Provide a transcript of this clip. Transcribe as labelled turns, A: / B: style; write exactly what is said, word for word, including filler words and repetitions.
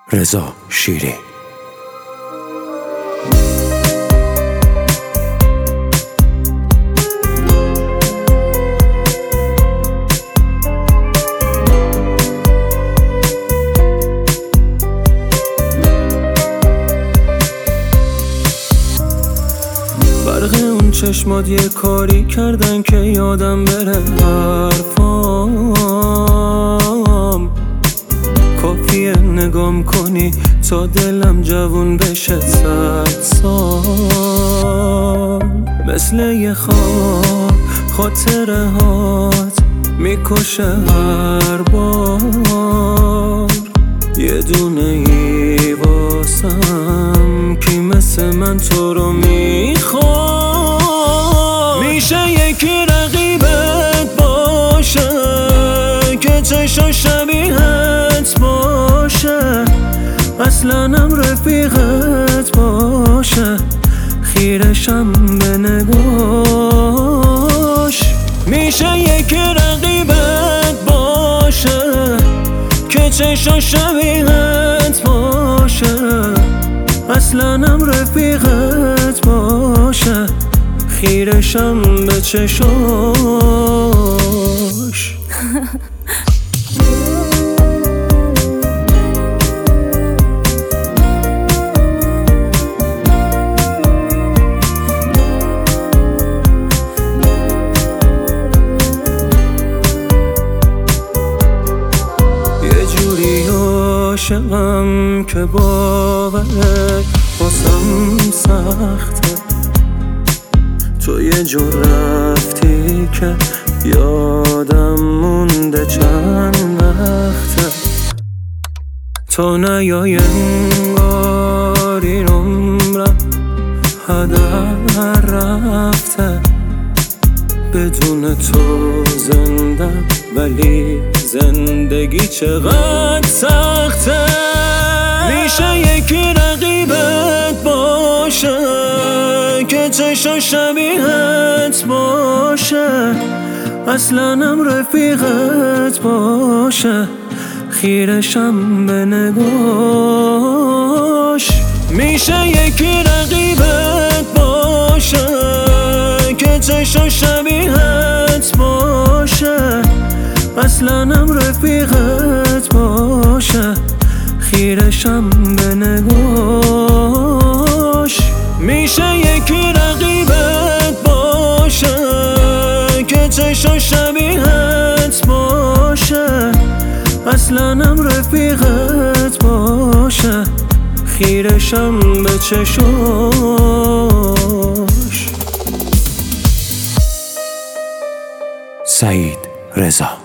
A: رضا شیری.
B: برق اون چشمات یه کاری کردن که یادم بره حرفام. کافیه نگام کنی تا دلم جوون بشه صد سال. مثل یه خواب خاطره هات میکشه هر بار. یه دونه ای واسم کی مثل من تو رو میخواد. میشه یکی رقیبت باشه که چشم شبیهت باشه، اصلا هم رفیقت باشه، خیرشم به نگاش. میشه یکی رقیبت باشه که چشم شبیهت باشه، اصلا هم رفیقت باشه، خیرشم به چشاش. عاشقم که باورت واسم سخته. تو یه جور رفتی که یادم مونده چند وقته. تو نیای انگار این عمرم هدر رفته. بدون تو زندم ولی زندگی چقدر سخته. میشه یکی رقیبت باشه که چشم شبیهت باشه، اصلا هم رفیقت باشه، خیرشم به نگاش. میشه یکی رقیبت باشه که چشم شبیهت باشه، اصلا هم رفیقت باشه، خیرشم به نگاش. میشه یکی رقیبت باشه که چشم شبیهت باشه، اصلا هم رفیقت باشه، خیرشم به چشاش.
A: سعید رضا.